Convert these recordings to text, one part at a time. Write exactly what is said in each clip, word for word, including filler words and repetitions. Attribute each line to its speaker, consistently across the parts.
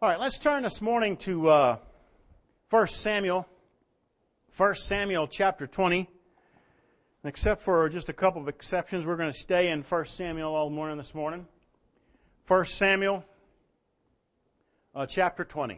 Speaker 1: All right, let's turn this morning to uh, First Samuel. First Samuel chapter twenty. Except for just a couple of exceptions, we're going to stay in First Samuel all morning this morning. First Samuel uh, chapter twenty.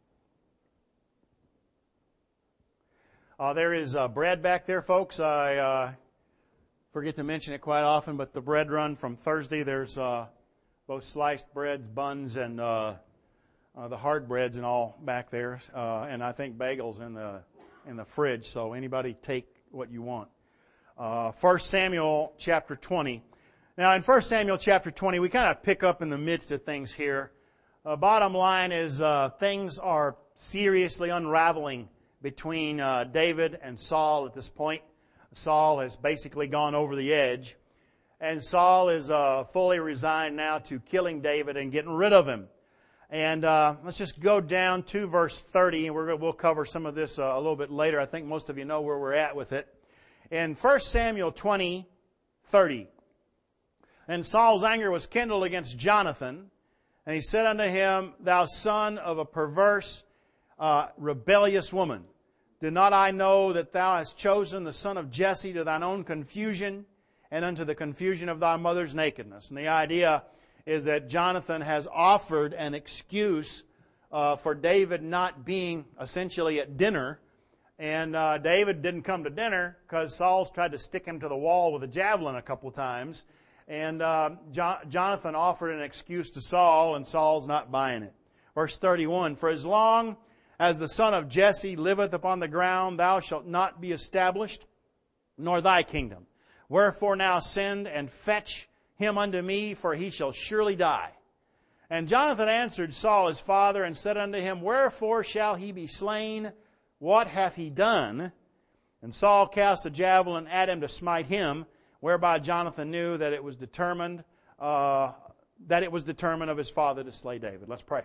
Speaker 1: Uh, there is uh, bread back there, folks. I uh, forget to mention it quite often, but the bread run from Thursday, there's uh, both sliced breads, buns, and uh, uh, the hard breads and all back there. Uh, and I think bagels in the in the fridge, so anybody take what you want. Uh, First Samuel chapter twenty. Now in First Samuel chapter twenty, we kind of pick up in the midst of things here. Uh, bottom line is uh, things are seriously unraveling between uh, David and Saul at this point. Saul has basically gone over the edge. And Saul is uh, fully resigned now to killing David and getting rid of him. And uh, let's just go down to verse thirty, and we're gonna, we'll cover some of this uh, a little bit later. I think most of you know where we're at with it. In First Samuel twenty, thirty, and Saul's anger was kindled against Jonathan, and he said unto him, Thou son of a perverse, uh, rebellious woman, did not I know that thou hast chosen the son of Jesse to thine own confusion and unto the confusion of thy mother's nakedness? And the idea is that Jonathan has offered an excuse uh, for David not being essentially at dinner. And uh, David didn't come to dinner because Saul's tried to stick him to the wall with a javelin a couple of times. And uh, jo- Jonathan offered an excuse to Saul, and Saul's not buying it. Verse thirty-one, For as long as the son of Jesse liveth upon the ground, thou shalt not be established, nor thy kingdom. Wherefore now send and fetch him unto me, for he shall surely die. And Jonathan answered Saul his father, and said unto him, Wherefore shall he be slain? What hath he done? And Saul cast a javelin at him to smite him, whereby Jonathan knew that it was determined, uh, that it was determined of his father to slay David. Let's pray.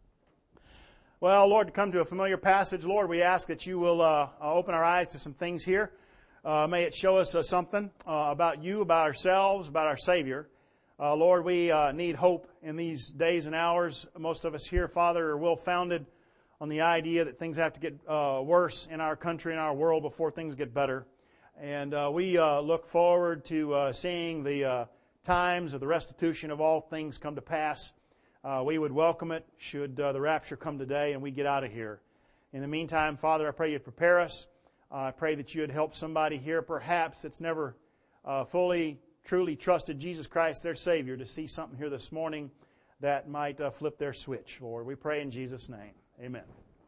Speaker 1: Well, Lord, to come to a familiar passage, Lord, we ask that you will uh, open our eyes to some things here. Uh, may it show us uh, something uh, about you, about ourselves, about our Savior. Uh, Lord, we uh, need hope in these days and hours. Most of us here, Father, are well-founded on the idea that things have to get uh, worse in our country and our world before things get better. And uh, we uh, look forward to uh, seeing the uh, times of the restitution of all things come to pass. Uh, we would welcome it should uh, the rapture come today and we get out of here. In the meantime, Father, I pray you'd prepare us. Uh, I pray that you would help somebody here, perhaps that's never uh, fully, truly trusted Jesus Christ, their Savior, to see something here this morning that might uh, flip their switch. Lord, we pray in Jesus' name. Amen.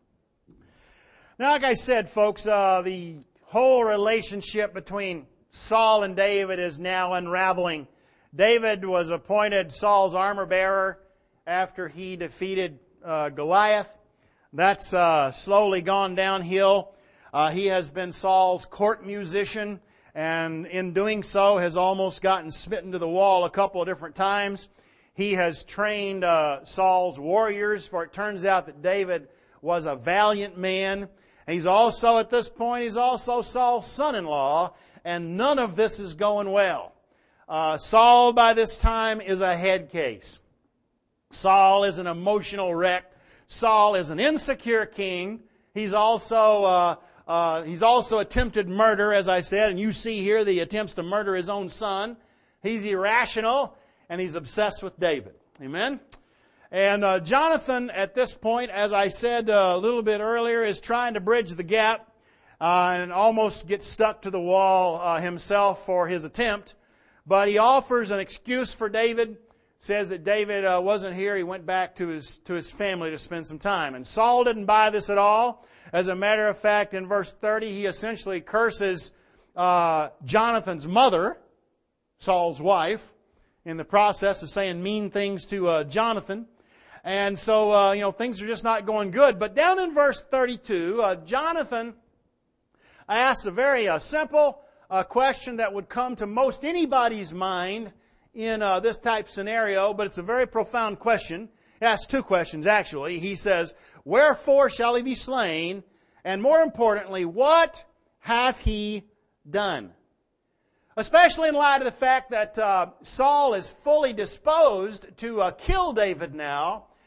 Speaker 1: Now, like I said, folks, uh, the whole relationship between Saul and David is now unraveling. David was appointed Saul's armor bearer after he defeated uh, Goliath. That's uh, slowly gone downhill. Uh, he has been Saul's court musician, and in doing so has almost gotten smitten to the wall a couple of different times. He has trained uh, Saul's warriors, for it turns out that David was a valiant man. He's also, at this point, he's also Saul's son-in-law, and none of this is going well. Uh, Saul, by this time, is a head case. Saul is an emotional wreck. Saul is an insecure king. He's also uh, uh, he's also attempted murder, as I said, and you see here the attempts to murder his own son. He's irrational, and he's obsessed with David. Amen? And uh, Jonathan, at this point, as I said uh, a little bit earlier, is trying to bridge the gap uh, and almost gets stuck to the wall uh, himself for his attempt. But he offers an excuse for David, says that David uh, wasn't here. He went back to his to his family to spend some time. And Saul didn't buy this at all. As a matter of fact, in verse thirty, he essentially curses uh, Jonathan's mother, Saul's wife, in the process of saying mean things to uh, Jonathan. And so, uh, you know, things are just not going good. But down in verse thirty-two, uh, Jonathan asks a very uh, simple uh, question that would come to most anybody's mind in uh, this type scenario, but it's a very profound question. He asks two questions, actually. He says, Wherefore shall he be slain? And more importantly, what hath he done? Especially in light of the fact that uh, Saul is fully disposed to uh, kill David now.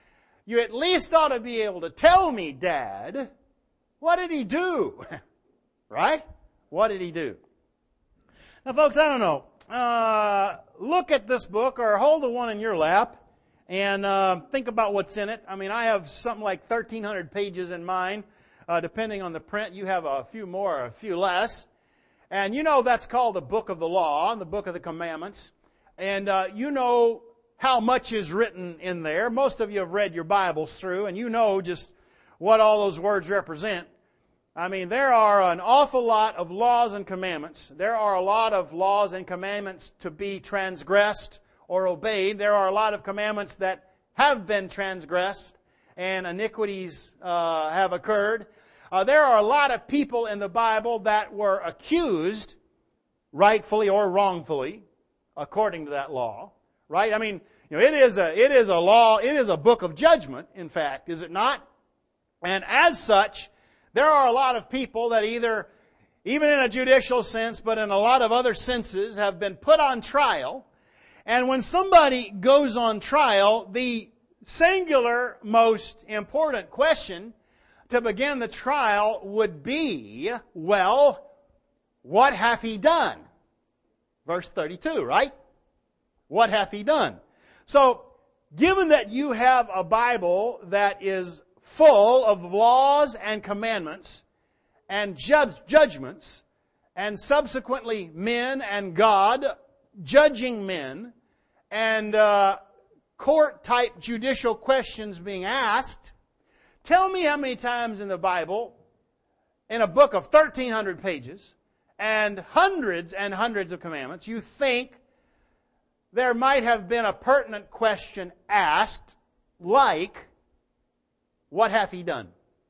Speaker 1: you at least ought to be able to tell me, Dad, what did he do? Right? What did he do? Now, folks, I don't know. Uh, look at this book or hold the one in your lap and uh, think about what's in it. I mean, I have something like thirteen hundred pages in mine. Uh, depending on the print, you have a few more or a few less. And you know that's called the Book of the Law, the Book of the Commandments. And uh, you know how much is written in there. Most of you have read your Bibles through, and you know just what all those words represent. I mean, there are an awful lot of laws and commandments. There are a lot of laws and commandments to be transgressed or obeyed. There are a lot of commandments that have been transgressed and iniquities uh, have occurred. Uh, there are a lot of people in the Bible that were accused, rightfully or wrongfully, according to that law. Right? I mean, you know, it is a it is a law. It is a book of judgment. In fact, is it not? And as such, there are a lot of people that either, even in a judicial sense, but in a lot of other senses, have been put on trial. And when somebody goes on trial, the singular most important question to begin the trial would be, well, what hath he done? Verse thirty-two, right? What hath he done? So, given that you have a Bible that is full of laws and commandments and ju- judgments, and subsequently men and God judging men, and uh, court-type judicial questions being asked, tell me how many times in the Bible, in a book of thirteen hundred pages, and hundreds and hundreds of commandments, you think there might have been a pertinent question asked, like, what hath he done?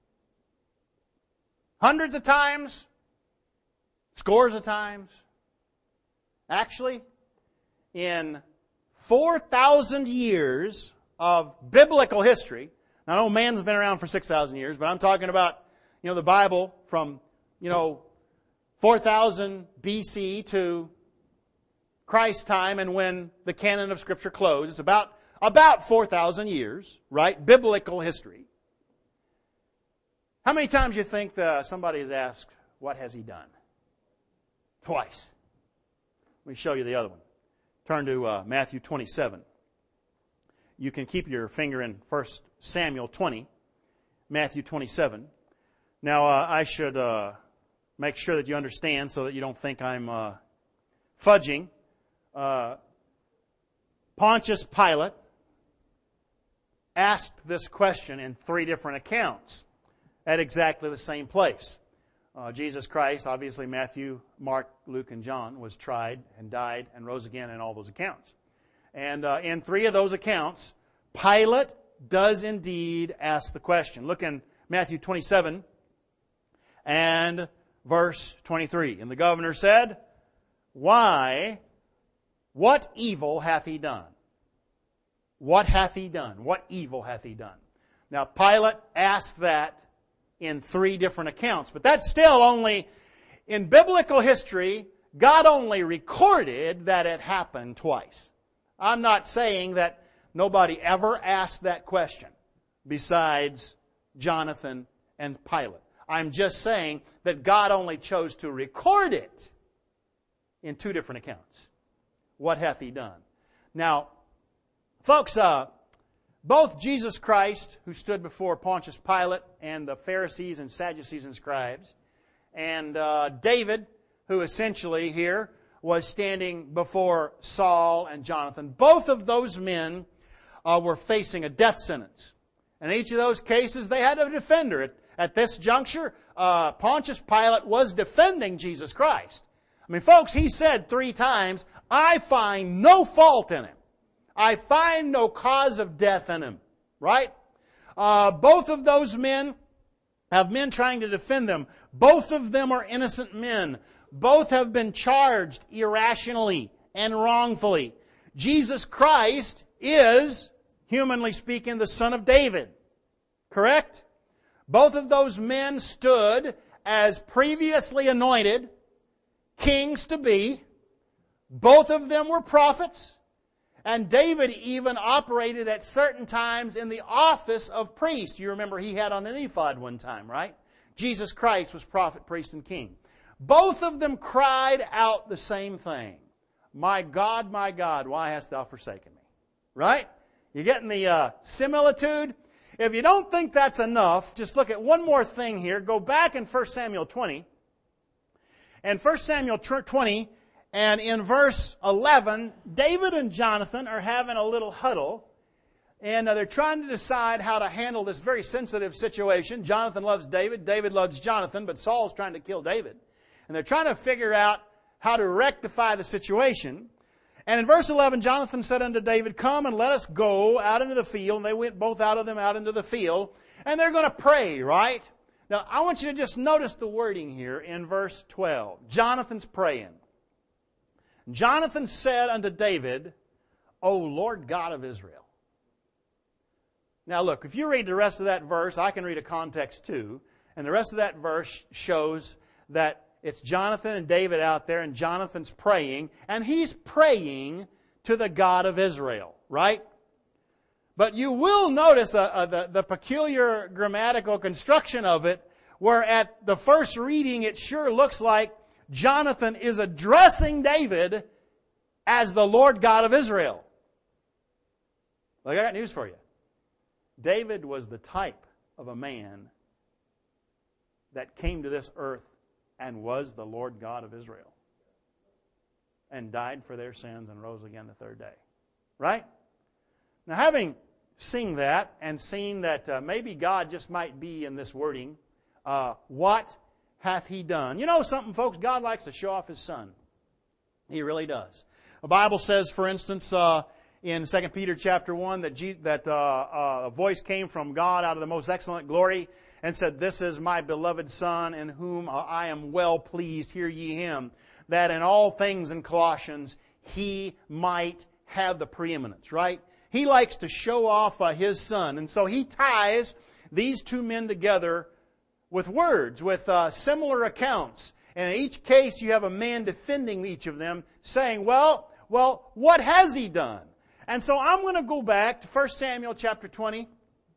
Speaker 1: Hundreds of times? Scores of times? Actually, in four thousand years of biblical history, I know man's been around for six thousand years, but I'm talking about, you know, the Bible from, you know, four thousand B C to Christ's time and when the canon of Scripture closed. It's about, about four thousand years, right? Biblical history. How many times do you think the, somebody has asked, what has he done? Twice. Let me show you the other one. Turn to uh, Matthew twenty-seven. You can keep your finger in First Samuel twenty, Matthew twenty-seven. Now, uh, I should uh, make sure that you understand so that you don't think I'm uh, fudging. Uh, Pontius Pilate asked this question in three different accounts at exactly the same place. Uh, Jesus Christ, obviously Matthew, Mark, Luke, and John, was tried and died and rose again in all those accounts. And uh, in three of those accounts, Pilate does indeed ask the question. Look in Matthew twenty-seven and verse twenty-three. And the governor said, why, what evil hath he done? What hath he done? What evil hath he done? Now, Pilate asked that in three different accounts. But that's still only, in biblical history, God only recorded that it happened twice. I'm not saying that nobody ever asked that question besides Jonathan and Pilate. I'm just saying that God only chose to record it in two different accounts. What hath he done? Now, folks, uh, both Jesus Christ, who stood before Pontius Pilate, and the Pharisees and Sadducees and scribes, and uh, David, who essentially here was standing before Saul and Jonathan, both of those men uh, were facing a death sentence. In each of those cases, they had a defender. At, at this juncture, uh, Pontius Pilate was defending Jesus Christ. I mean, folks, he said three times, I find no fault in him. I find no cause of death in him. Right? Uh, both of those men have men trying to defend them. Both of them are innocent men. Both have been charged irrationally and wrongfully. Jesus Christ is, humanly speaking, the Son of David. Correct? Both of those men stood as previously anointed kings to be. Both of them were prophets. And David even operated at certain times in the office of priest. You remember he had on an ephod one time, right? Jesus Christ was prophet, priest, and king. Both of them cried out the same thing. My God, my God, why hast thou forsaken me? Right? You're getting the uh, similitude? If you don't think that's enough, just look at one more thing here. Go back in First Samuel twenty. And First Samuel twenty, and in verse eleven, David and Jonathan are having a little huddle. And uh, they're trying to decide how to handle this very sensitive situation. Jonathan loves David. David loves Jonathan. But Saul's trying to kill David. And they're trying to figure out how to rectify the situation. And in verse eleven, Jonathan said unto David, Come and let us go out into the field. And they went both out of them out into the field. And they're going to pray, right? Now, I want you to just notice the wording here in verse twelve. Jonathan's praying. Jonathan said unto David, O Lord God of Israel. Now look, if you read the rest of that verse, I can read a context too. And the rest of that verse shows that it's Jonathan and David out there, and Jonathan's praying, and he's praying to the God of Israel, right? But you will notice uh, uh, the, the peculiar grammatical construction of it, where at the first reading it sure looks like Jonathan is addressing David as the Lord God of Israel. Look, I got news for you. David was the type of a man that came to this earth and was the Lord God of Israel. And died for their sins and rose again the third day. Right? Now, having seen that and seen that uh, maybe God just might be in this wording, uh, what hath He done? You know something, folks? God likes to show off His Son. He really does. The Bible says, for instance, uh, in Second Peter chapter one, that, Je- that uh, uh, a voice came from God out of the most excellent glory and said, This is my beloved Son, in whom I am well pleased. Hear ye Him. That in all things in Colossians, He might have the preeminence, right? He likes to show off uh, His Son. And so He ties these two men together with words, with uh, similar accounts. And in each case, you have a man defending each of them, saying, well, well, what has He done? And so I'm going to go back to First Samuel chapter twenty,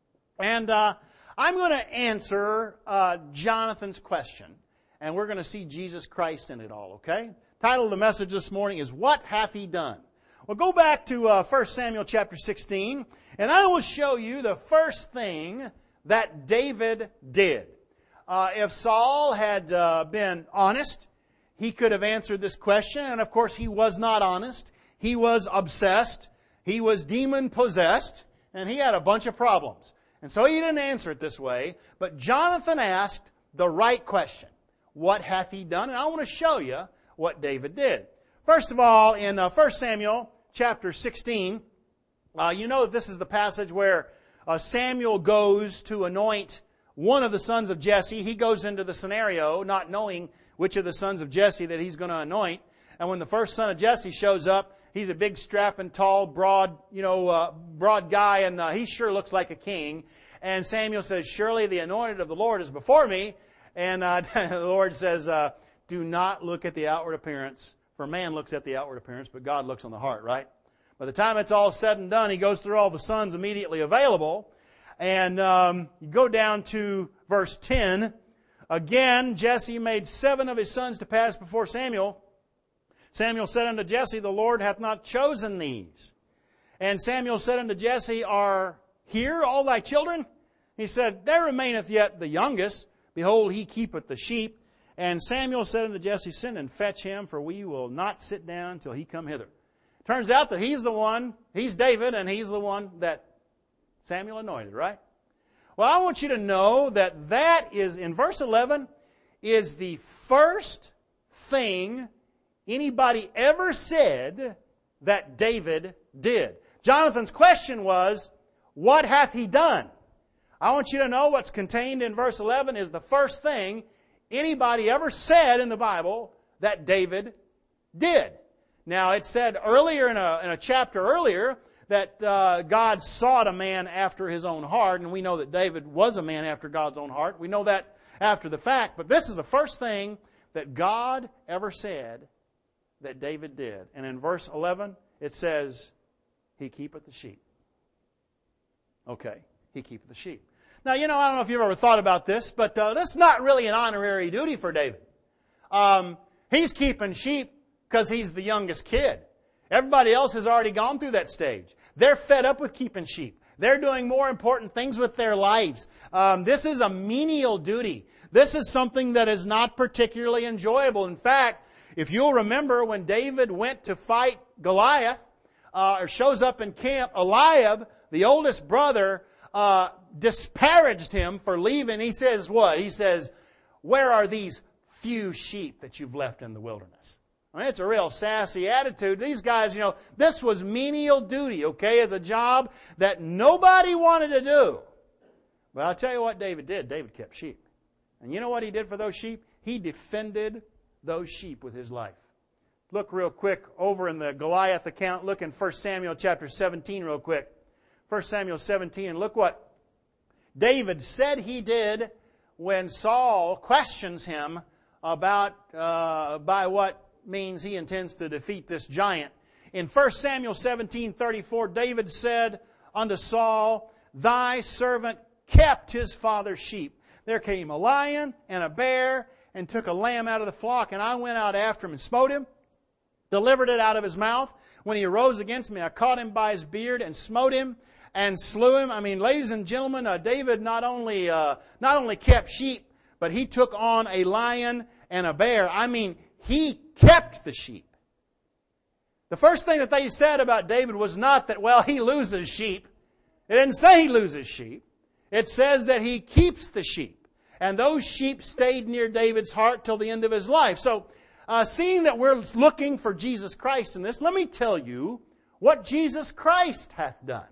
Speaker 1: and uh, I'm going to answer uh, Jonathan's question. And we're going to see Jesus Christ in it all, okay? Title of the message this morning is, What Hath He Done? Well, go back to uh, First Samuel chapter sixteen, and I will show you the first thing that David did. Uh, if Saul had uh, been honest, he could have answered this question, and of course he was not honest. He was obsessed. He was demon-possessed, and he had a bunch of problems. And so he didn't answer it this way, but Jonathan asked the right question. What hath he done? And I want to show you what David did. First of all, in uh, First Samuel chapter sixteen, uh, you know that this is the passage where uh, Samuel goes to anoint one of the sons of Jesse. He goes into the scenario not knowing which of the sons of Jesse that he's going to anoint. And when the first son of Jesse shows up, he's a big, strapping, tall, broad, you know, uh, broad guy, and uh, he sure looks like a king. And Samuel says, Surely the anointed of the Lord is before me. And uh, the Lord says, uh, Do not look at the outward appearance, for man looks at the outward appearance, but God looks on the heart, right? By the time it's all said and done, he goes through all the sons immediately available. And um, you go down to verse ten. Again, Jesse made seven of his sons to pass before Samuel. Samuel said unto Jesse, The Lord hath not chosen these. And Samuel said unto Jesse, Are here all thy children? He said, There remaineth yet the youngest. Behold, he keepeth the sheep. And Samuel said unto Jesse, Send and fetch him, for we will not sit down till he come hither. Turns out that he's the one, he's David, and he's the one that Samuel anointed, right? Well, I want you to know that that is, in verse eleven, is the first thing anybody ever said that David did. Jonathan's question was, What hath he done? I want you to know what's contained in verse eleven is the first thing anybody ever said in the Bible that David did. Now, it said earlier in a, in a chapter earlier that uh, God sought a man after His own heart, and we know that David was a man after God's own heart. We know that after the fact, but this is the first thing that God ever said that David did. And in verse eleven, it says, He keepeth the sheep. Okay, He keepeth the sheep. Now, you know, I don't know if you've ever thought about this, but uh, that's not really an honorary duty for David. Um, he's keeping sheep because he's the youngest kid. Everybody else has already gone through that stage. They're fed up with keeping sheep. They're doing more important things with their lives. Um, this is a menial duty. This is something that is not particularly enjoyable. In fact, if you'll remember when David went to fight Goliath, uh, or shows up in camp, Eliab, the oldest brother, uh, disparaged him for leaving. He says what? He says, "Where are these few sheep that you've left in the wilderness?" I mean, it's a real sassy attitude. These guys, you know, this was menial duty, okay, as a job that nobody wanted to do. But I'll tell you what David did. David kept sheep. And you know what he did for those sheep? He defended those sheep with his life. Look real quick over in the Goliath account. Look in First Samuel chapter seventeen real quick. First Samuel seventeen, and look what David said he did when Saul questions him about uh, by what means he intends to defeat this giant. In First Samuel seventeen thirty-four, David said unto Saul, "Thy servant kept his father's sheep. There came a lion and a bear and took a lamb out of the flock, and I went out after him and smote him, delivered it out of his mouth. When he arose against me, I caught him by his beard and smote him and slew him." I mean, ladies and gentlemen, uh, David not only uh, not only kept sheep, but he took on a lion and a bear. I mean, he kept the sheep. The first thing that they said about David was not that, well, he loses sheep. It didn't say he loses sheep. It says that he keeps the sheep. And those sheep stayed near David's heart till the end of his life. So, uh, seeing that we're looking for Jesus Christ in this, let me tell you what Jesus Christ hath done.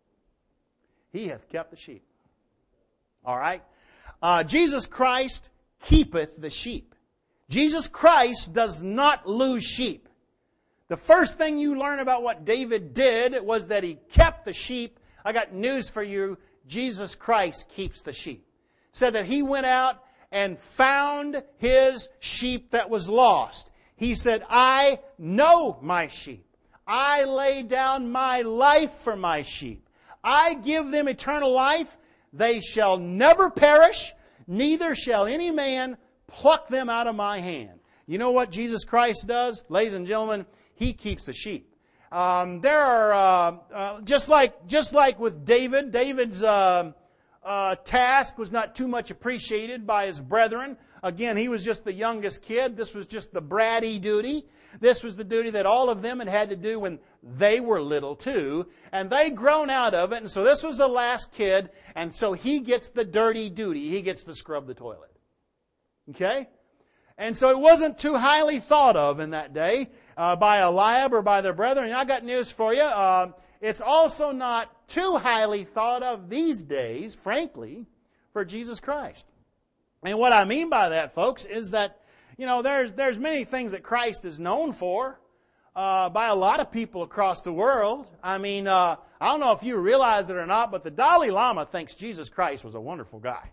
Speaker 1: He hath kept the sheep. All right? Uh, Jesus Christ keepeth the sheep. Jesus Christ does not lose sheep. The first thing you learn about what David did was that he kept the sheep. I got news for you. Jesus Christ keeps the sheep. Said that he went out and found his sheep that was lost. He said, "I know my sheep. I lay down my life for my sheep. I give them eternal life. They shall never perish, neither shall any man pluck them out of my hand." You know what Jesus Christ does? Ladies and gentlemen, He keeps the sheep. Um, there are, uh, uh, just like, just like with David, David's, uh, uh, task was not too much appreciated by his brethren. Again, he was just the youngest kid. This was just the bratty duty. This was the duty that all of them had had to do when they were little too. And they grown out of it. And so this was the last kid. And so he gets the dirty duty. He gets to scrub the toilet. Okay? And so it wasn't too highly thought of in that day uh, by Eliab or by their brethren. And I got news for you. Uh, it's also not too highly thought of these days, frankly, for Jesus Christ. And what I mean by that, folks, is that, you know, there's there's many things that Christ is known for uh, by a lot of people across the world. I mean, uh, I don't know if you realize it or not, but the Dalai Lama thinks Jesus Christ was a wonderful guy.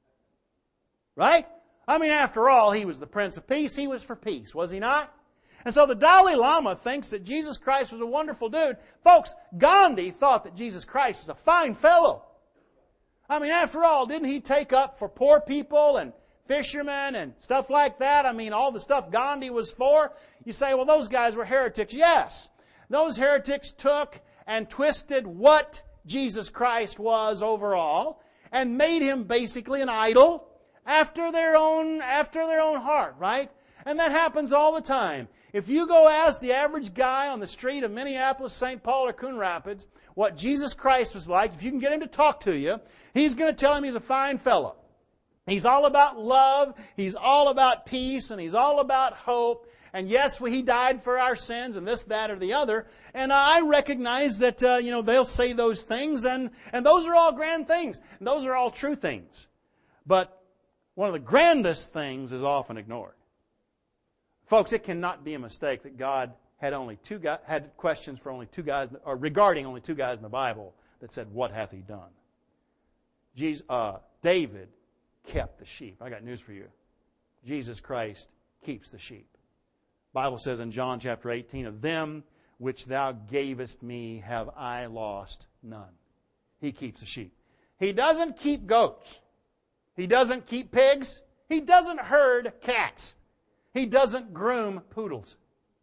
Speaker 1: Right? I mean, after all, he was the Prince of Peace. He was for peace, was he not? And so the Dalai Lama thinks that Jesus Christ was a wonderful dude. Folks, Gandhi thought that Jesus Christ was a fine fellow. I mean, after all, didn't he take up for poor people and fishermen and stuff like that? I mean, all the stuff Gandhi was for. You say, well, those guys were heretics. Yes. Those heretics took and twisted what Jesus Christ was overall and made him basically an idol after their own, after their own heart, right? And that happens all the time. If you go ask the average guy on the street of Minneapolis, Saint Paul, or Coon Rapids what Jesus Christ was like, if you can get him to talk to you, he's going to tell him he's a fine fellow. He's all about love, he's all about peace, and he's all about hope. And yes, he died for our sins, and this, that, or the other. And I recognize that, uh, you know, they'll say those things, and, and those are all grand things. And those are all true things. But one of the grandest things is often ignored. Folks, it cannot be a mistake that God had only two guys, had questions for only two guys, or regarding only two guys in the Bible that said, "What hath he done?" Jesus, uh, David kept the sheep. I got news for you. Jesus Christ keeps the sheep. The Bible says in John chapter eighteen, "Of them which thou gavest me have I lost none. He keeps the sheep. He doesn't keep goats. He doesn't keep pigs. He doesn't herd cats. He doesn't groom poodles.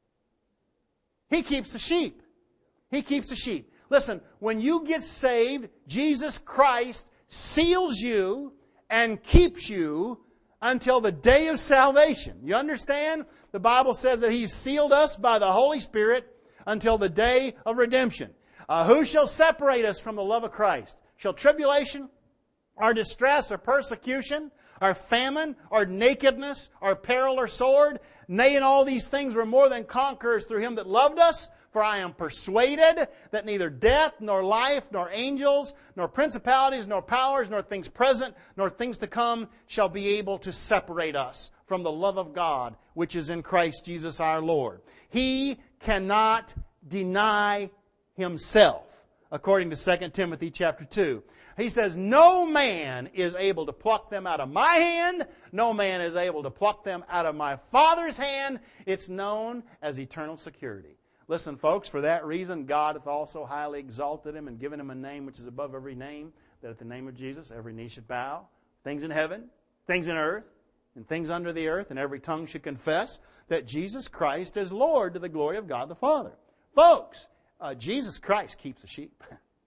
Speaker 1: He keeps the sheep. He keeps the sheep. Listen, when you get saved, Jesus Christ seals you and keeps you until the day of salvation. You understand? The Bible says that He's sealed us by the Holy Spirit until the day of redemption. Uh, who shall separate us from the love of Christ? Shall tribulation, or distress, or persecution, or famine, or nakedness, or peril, or sword? Nay, in all these things we're more than conquerors through Him that loved us. For I am persuaded that neither death, nor life, nor angels, nor principalities, nor powers, nor things present, nor things to come shall be able to separate us from the love of God, which is in Christ Jesus our Lord. He cannot deny Himself, according to Second Timothy chapter two. He says, no man is able to pluck them out of my hand. No man is able to pluck them out of my Father's hand. It's known as eternal security. Listen, folks, for that reason, God hath also highly exalted Him and given Him a name which is above every name, that at the name of Jesus every knee should bow, things in heaven, things in earth, and things under the earth, and every tongue should confess that Jesus Christ is Lord to the glory of God the Father. Folks, uh, Jesus Christ keeps the sheep.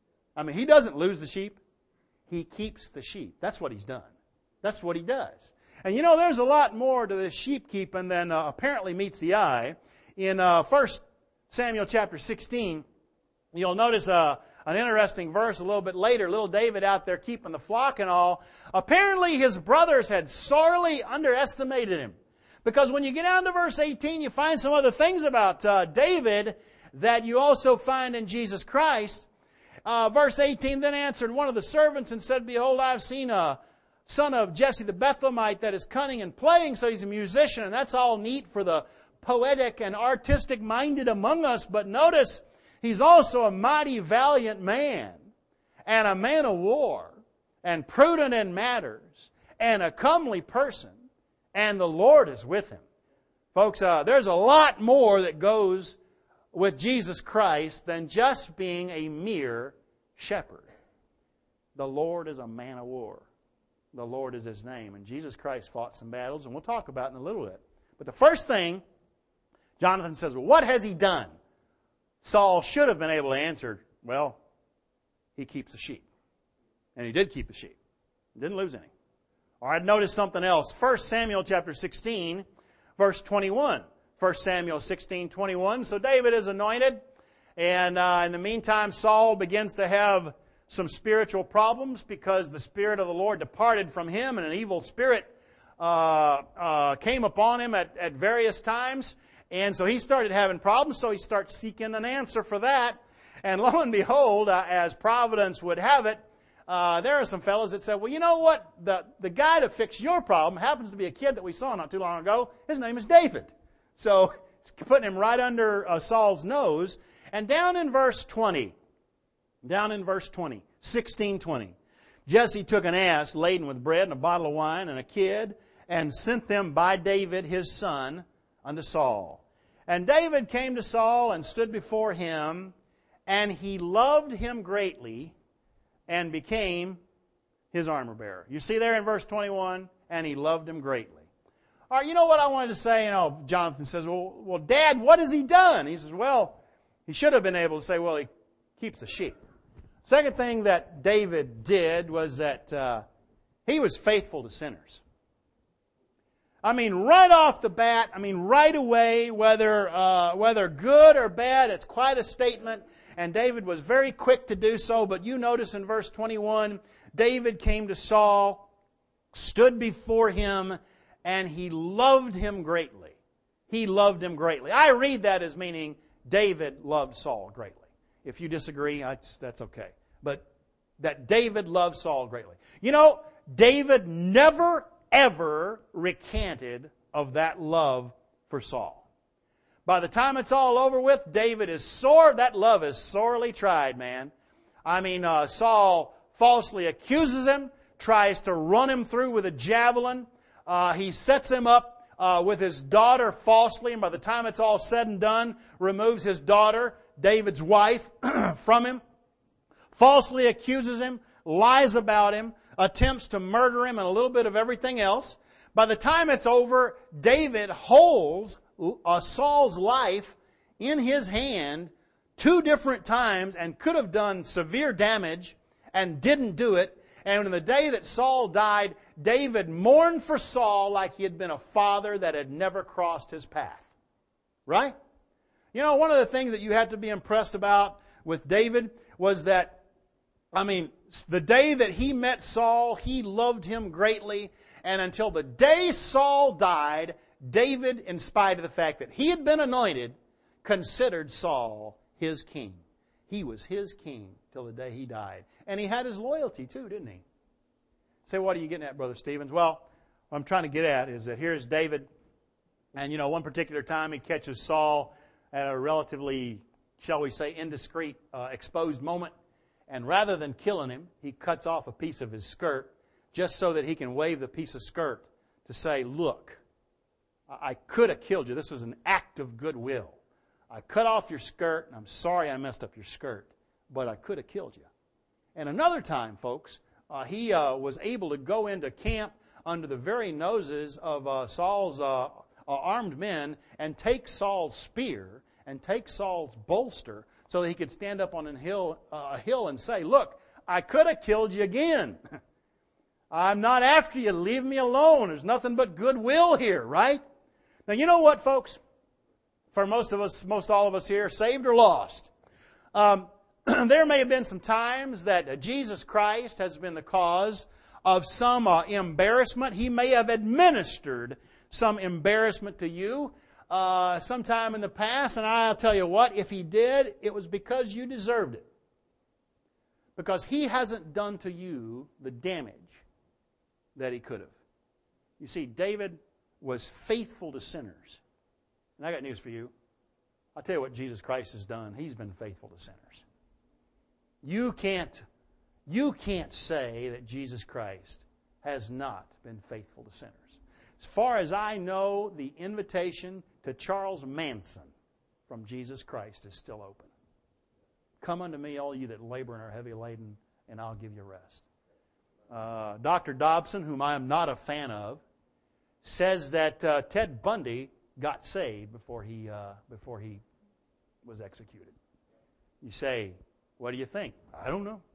Speaker 1: I mean, He doesn't lose the sheep. He keeps the sheep. That's what He's done. That's what He does. And you know, there's a lot more to this sheep keeping than uh, apparently meets the eye. In uh, First Samuel chapter sixteen, you'll notice uh, an interesting verse a little bit later. Little David out there keeping the flock and all. Apparently his brothers had sorely underestimated him. Because when you get down to verse eighteen, you find some other things about uh, David that you also find in Jesus Christ. Uh, verse eighteen, then answered one of the servants and said, behold, I have seen a son of Jesse the Bethlehemite that is cunning and playing. So he's a musician, and that's all neat for the poetic and artistic minded among us. But notice, he's also a mighty valiant man, and a man of war, and prudent in matters, and a comely person, and the Lord is with him. Folks, uh, there's a lot more that goes with Jesus Christ than just being a mere shepherd. The Lord is a man of war. The Lord is His name. And Jesus Christ fought some battles, and we'll talk about it in a little bit. But the first thing, Jonathan says, well, what has he done? Saul should have been able to answer, well, he keeps the sheep. And he did keep the sheep. He didn't lose any. All right, notice something else. First Samuel chapter sixteen, verse twenty-one. First Samuel sixteen, twenty-one. So David is anointed. And uh, in the meantime, Saul begins to have some spiritual problems because the Spirit of the Lord departed from him, and an evil spirit uh, uh, came upon him at, at various times. And so he started having problems, so he starts seeking an answer for that. And lo and behold, uh, as providence would have it, uh, there are some fellows that said, well, you know what? The, the guy to fix your problem happens to be a kid that we saw not too long ago. His name is David. So it's putting him right under uh, Saul's nose. And down in verse twenty, down in verse twenty, sixteen twenty, Jesse took an ass laden with bread and a bottle of wine and a kid, and sent them by David his son unto Saul. And David came to Saul and stood before him, and he loved him greatly and became his armor bearer. You see there in verse twenty-one, and he loved him greatly. All right, you know what I wanted to say? You know, Jonathan says, well, well, Dad, what has he done? He says, well, he should have been able to say, well, he keeps the sheep. Second thing that David did was that uh, he was faithful to sinners. I mean, right off the bat, I mean, right away, whether uh, whether good or bad, it's quite a statement. And David was very quick to do so. But you notice in verse twenty-one, David came to Saul, stood before him, and he loved him greatly. He loved him greatly. I read that as meaning David loved Saul greatly. If you disagree, that's, that's okay. But that David loved Saul greatly. You know, David never ever recanted of that love for Saul. By the time it's all over with, David is sore. That love is sorely tried, man. I mean, uh, Saul falsely accuses him, tries to run him through with a javelin. Uh, he sets him up uh, with his daughter falsely, and by the time it's all said and done, removes his daughter, David's wife from him, falsely accuses him, lies about him, attempts to murder him, and a little bit of everything else. By the time it's over, David holds uh, Saul's life in his hand two different times and could have done severe damage and didn't do it. And on the day that Saul died, David mourned for Saul like he had been a father that had never crossed his path. Right? You know, one of the things that you have to be impressed about with David was that, I mean, the day that he met Saul, he loved him greatly. And until the day Saul died, David, in spite of the fact that he had been anointed, considered Saul his king. He was his king till the day he died. And he had his loyalty too, didn't he? Say, what are you getting at, Brother Stevens? Well, what I'm trying to get at is that here's David, and you know, one particular time he catches Saul at a relatively, shall we say, indiscreet, uh, exposed moment. And rather than killing him, he cuts off a piece of his skirt just so that he can wave the piece of skirt to say, look, I could have killed you. This was an act of goodwill. I cut off your skirt, and I'm sorry I messed up your skirt, but I could have killed you. And another time, folks, uh, he uh, was able to go into camp under the very noses of uh, Saul's uh, uh, armed men and take Saul's spear and take Saul's bolster so that he could stand up on a hill, uh, a hill and say, look, I could have killed you again. I'm not after you. Leave me alone. There's nothing but goodwill here, right? Now, you know what, folks? For most of us, most all of us here, saved or lost, um, there may have been some times that Jesus Christ has been the cause of some uh, embarrassment. He may have administered some embarrassment to you uh, sometime in the past. And I'll tell you what, if He did, it was because you deserved it. Because He hasn't done to you the damage that He could have. You see, David was faithful to sinners. And I got news for you. I'll tell you what Jesus Christ has done. He's been faithful to sinners. You can't, you can't say that Jesus Christ has not been faithful to sinners. As far as I know, the invitation to Charles Manson from Jesus Christ is still open. Come unto me, all you that labor and are heavy laden, and I'll give you rest. Uh, Doctor Dobson, whom I am not a fan of, says that uh, Ted Bundy got saved before he uh, before he was executed. You say, what do you think? I don't know.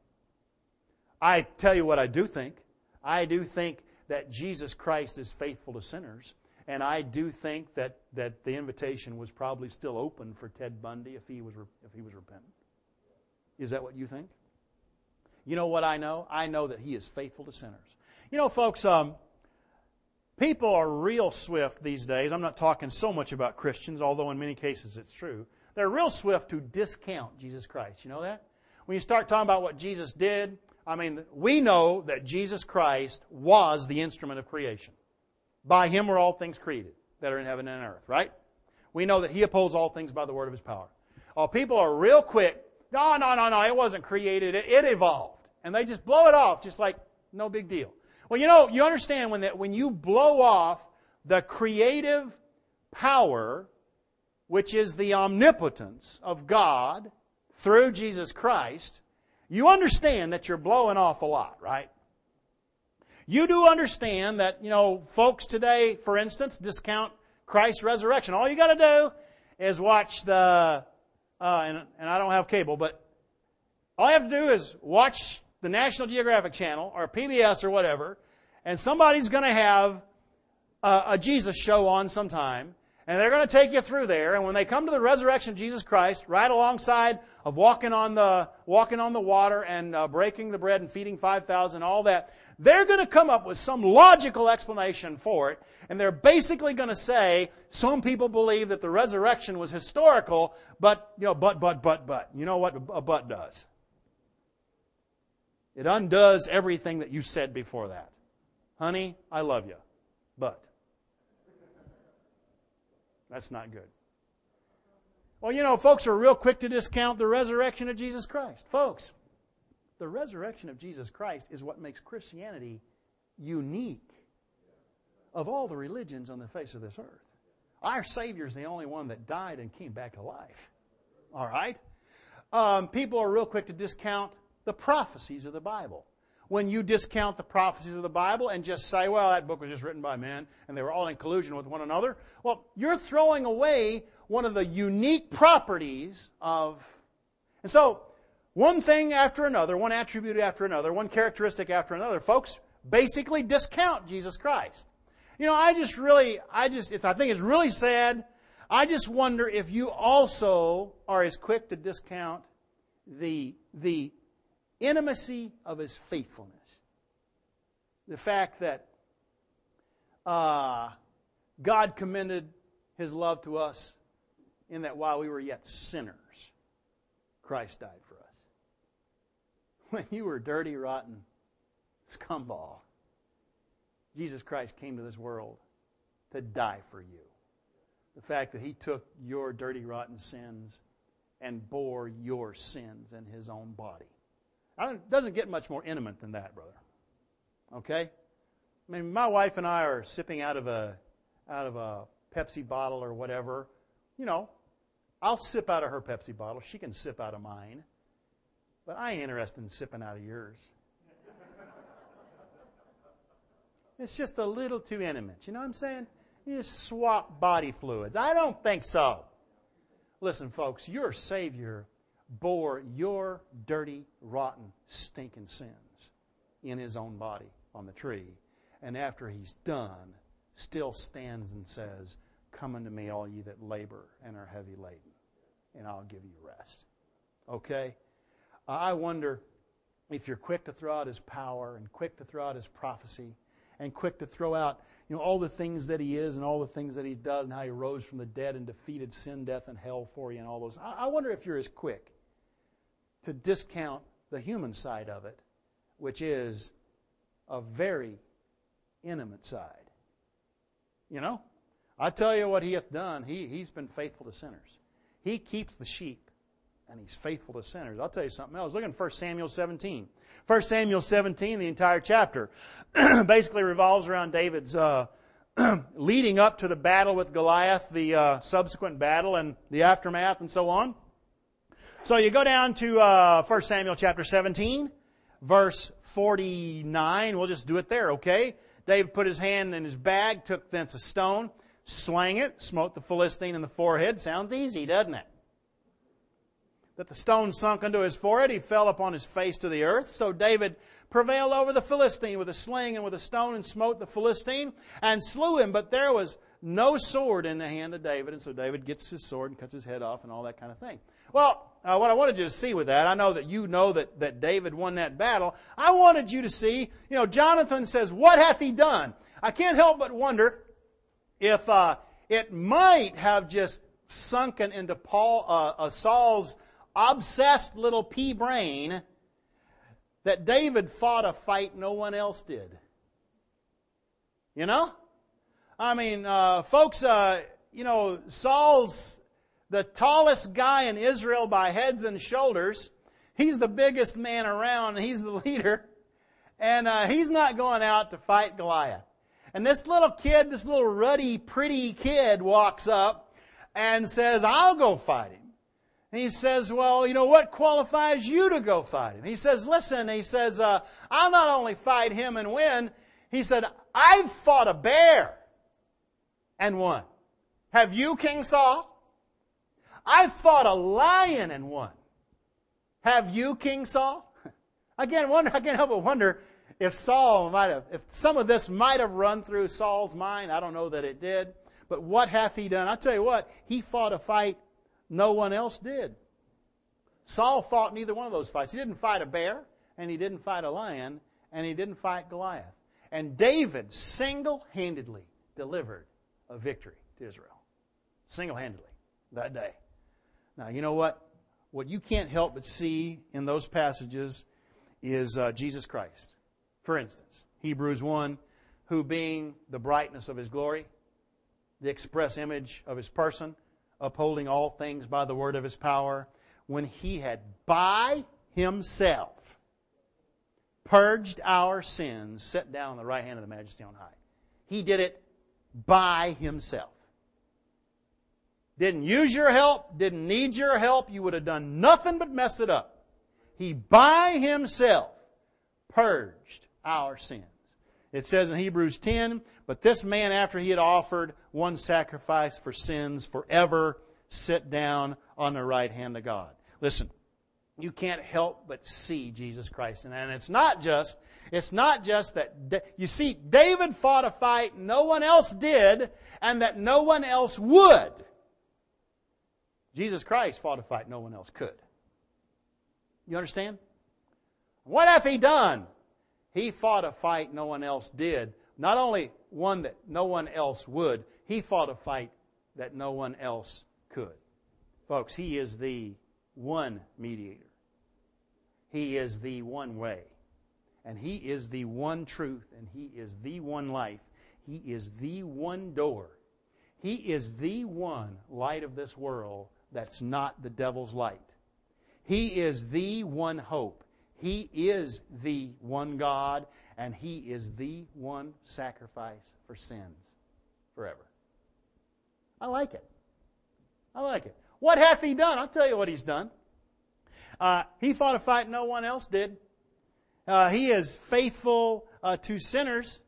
Speaker 1: I tell you what I do think. I do think that Jesus Christ is faithful to sinners, and I do think that, that the invitation was probably still open for Ted Bundy if he was if he was repentant. Is that what you think? You know what I know? I know that he is faithful to sinners. You know, folks, um, people are real swift these days. I'm not talking so much about Christians, although in many cases it's true. They're real swift to discount Jesus Christ. You know that? When you start talking about what Jesus did, I mean, we know that Jesus Christ was the instrument of creation. By Him were all things created that are in heaven and on earth, right? We know that He upholds all things by the word of His power. Oh, people are real quick. No, no, no, no, it wasn't created. It, it evolved. And they just blow it off just like no big deal. Well, you know, you understand when that when you blow off the creative power, which is the omnipotence of God through Jesus Christ, you understand that you're blowing off a lot, right? You do understand that, you know, folks today, for instance, discount Christ's resurrection. All you got to do is watch the, uh, and, and I don't have cable, but all you have to do is watch the National Geographic Channel or P B S or whatever, and somebody's going to have a, a Jesus show on sometime, and they're going to take you through there. And when they come to the resurrection of Jesus Christ, right alongside of walking on the walking on the water and uh, breaking the bread and feeding five thousand, all that, they're going to come up with some logical explanation for it. And they're basically going to say, some people believe that the resurrection was historical, but, you know, but, but, but, but. You know what a but does? It undoes everything that you said before that. Honey, I love you, but. That's not good. Well, you know, folks are real quick to discount the resurrection of Jesus Christ. Folks, the resurrection of Jesus Christ is what makes Christianity unique of all the religions on the face of this earth. Our Savior is the only one that died and came back to life. All right? um, people are real quick to discount the prophecies of the Bible. When you discount the prophecies of the Bible and just say, well, that book was just written by men and they were all in collusion with one another, well, you're throwing away one of the unique properties of... And so, one thing after another, one attribute after another, one characteristic after another, folks basically discount Jesus Christ. You know, I just really, I just, if I think it's really sad, I just wonder if you also are as quick to discount the, the intimacy of His faithfulness. The fact that uh, God commended His love to us in that while we were yet sinners, Christ died for us. When you were dirty, rotten scumball, Jesus Christ came to this world to die for you. The fact that He took your dirty, rotten sins and bore your sins in His own body. It doesn't get much more intimate than that, brother. Okay? I mean, my wife and I are sipping out of a out of a Pepsi bottle or whatever. You know, I'll sip out of her Pepsi bottle. She can sip out of mine. But I ain't interested in sipping out of yours. It's just a little too intimate. You know what I'm saying? You just swap body fluids. I don't think so. Listen, folks, your Savior bore your dirty, rotten, stinking sins in His own body on the tree. And after He's done, still stands and says, come unto me, all ye that labor and are heavy laden, and I'll give you rest. Okay? I wonder if you're quick to throw out His power and quick to throw out His prophecy and quick to throw out, you know, all the things that He is and all the things that He does and how He rose from the dead and defeated sin, death, and hell for you and all those. I wonder if you're as quick to discount the human side of it, which is a very intimate side. You know? I tell you what He hath done. He, he's been faithful to sinners. He keeps the sheep. And He's faithful to sinners. I'll tell you something else. Look in First Samuel seventeen. First Samuel seventeen, the entire chapter, basically revolves around David's uh, leading up to the battle with Goliath, the uh, subsequent battle and the aftermath and so on. So you go down to uh, First Samuel chapter seventeen, verse forty-nine. We'll just do it there, okay? David put his hand in his bag, took thence a stone, slang it, smote the Philistine in the forehead. Sounds easy, doesn't it? That the stone sunk into his forehead, he fell upon his face to the earth. So David prevailed over the Philistine with a sling and with a stone and smote the Philistine and slew him. But there was no sword in the hand of David. And so David gets his sword and cuts his head off and all that kind of thing. Well, uh, what I wanted you to see with that, I know that you know that, that David won that battle. I wanted you to see, you know, Jonathan says, what hath he done? I can't help but wonder if uh, it might have just sunken into Paul, uh, uh, Saul's obsessed little pea brain that David fought a fight no one else did. You know? I mean, uh, folks, uh, you know, Saul's the tallest guy in Israel by heads and shoulders. He's the biggest man around. He's the leader. And uh, he's not going out to fight Goliath. And this little kid, this little ruddy, pretty kid walks up and says, I'll go fight him. And he says, well, you know, what qualifies you to go fight him? He says, listen, he says, uh, I'll not only fight him and win. He said, I've fought a bear and won. Have you, King Saul? I've fought a lion and won. Have you, King Saul? Again, wonder, I can't help but wonder if Saul might have, if some of this might have run through Saul's mind. I don't know that it did. But what hath he done? I'll tell you what, he fought a fight no one else did. Saul fought neither one of those fights. He didn't fight a bear, and he didn't fight a lion, and he didn't fight Goliath. And David single-handedly delivered a victory to Israel. Single-handedly that day. Now, you know what? What you can't help but see in those passages is uh, Jesus Christ. For instance, Hebrews one, who being the brightness of His glory, the express image of His person, upholding all things by the word of His power, when He had by Himself purged our sins, sat down on the right hand of the Majesty on high. He did it by Himself. didn't use your help, didn't need your help. You would have done nothing but mess it up. He by Himself purged our sins. It says in Hebrews ten, but this man, after he had offered one sacrifice for sins forever, sit down on the right hand of God. Listen, you can't help but see Jesus Christ. And it's not just, it's not just that, you see, David fought a fight no one else did and that no one else would. Jesus Christ fought a fight no one else could. You understand? What hath He done? He fought a fight no one else did. Not only one that no one else would, He fought a fight that no one else could. Folks, He is the one mediator. He is the one way. And He is the one truth. And He is the one life. He is the one door. He is the one light of this world that's not the devil's light. He is the one hope. He is the one God, and He is the one sacrifice for sins forever. I like it. I like it. What hath He done? I'll tell you what He's done. Uh, he fought a fight no one else did. Uh, he is faithful uh, to sinners.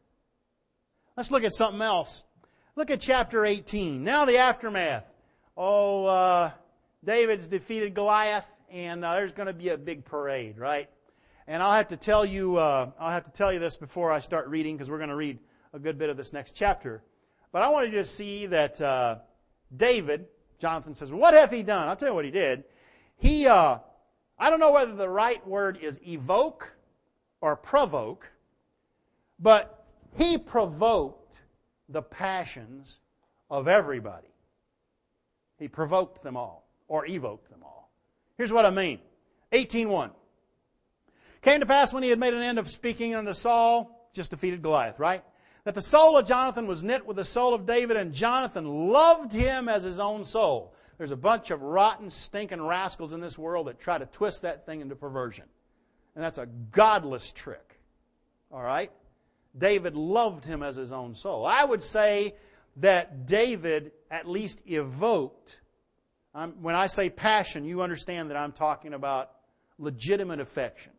Speaker 1: Let's look at something else. Look at chapter eighteen. Now the aftermath. Oh, uh, David's defeated Goliath, and uh, there's going to be a big parade, right? And I'll have to tell you, uh, I'll have to tell you this before I start reading, because we're going to read a good bit of this next chapter. But I want you to see that uh, David, Jonathan says, "What hath he done?" I'll tell you what he did. He, uh, I don't know whether the right word is evoke or provoke, but he provoked the passions of everybody. He provoked them all, or evoked them all. Here's what I mean. eighteen one. Came to pass when he had made an end of speaking unto Saul, just defeated Goliath, right? That the soul of Jonathan was knit with the soul of David, and Jonathan loved him as his own soul. There's a bunch of rotten, stinking rascals in this world that try to twist that thing into perversion. And that's a godless trick. All right? David loved him as his own soul. I would say that David at least evoked, um, when I say passion, you understand that I'm talking about legitimate affection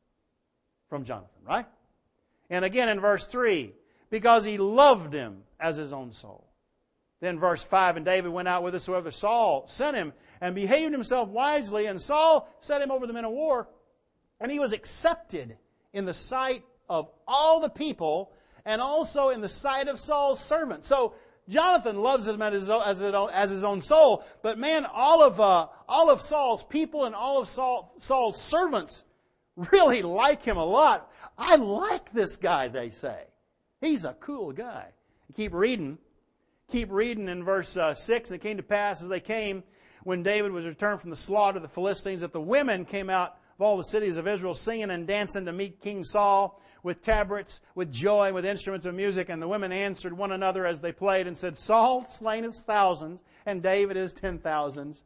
Speaker 1: from Jonathan, right? And again in verse three, because he loved him as his own soul. Then verse five, and David went out whithersoever Saul sent him, and behaved himself wisely, and Saul set him over the men of war, and he was accepted in the sight of all the people, and also in the sight of Saul's servants. So Jonathan loves him as his own, as his own, as his own soul, but man, all of uh, all of Saul's people and all of Saul, Saul's servants really like him a lot. I like this guy, they say. He's a cool guy. Keep reading. Keep reading in verse uh, six. And it came to pass as they came, when David was returned from the slaughter of the Philistines, that the women came out of all the cities of Israel singing and dancing to meet King Saul with tabrets, with joy, with instruments of music. And the women answered one another as they played and said, Saul slain his thousands, and David his ten thousands.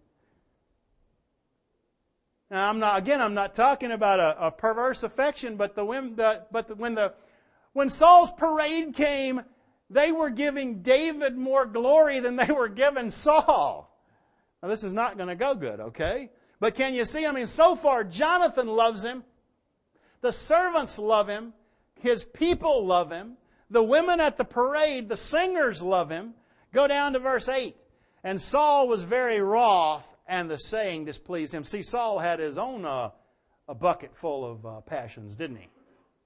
Speaker 1: Now, I'm not, again, I'm not talking about a, a perverse affection, but the women, the, but the, when the, when Saul's parade came, they were giving David more glory than they were giving Saul. Now, this is not going to go good, okay? But can you see, I mean, so far, Jonathan loves him. The servants love him. His people love him. The women at the parade, the singers love him. Go down to verse eight. And Saul was very wroth, and the saying displeased him. See, Saul had his own uh, a bucket full of uh, passions, didn't he?